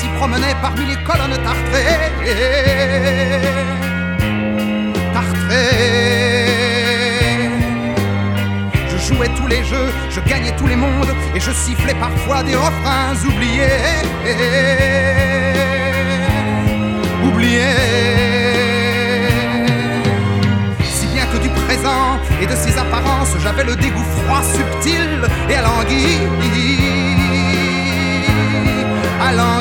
s'y promenait parmi les colonnes tartrées. Je jouais tous les jeux, je gagnais tous les mondes, et je sifflais parfois des refrains oubliés. Si bien que du présent et de ses apparences, j'avais le dégoût froid, subtil et alangui.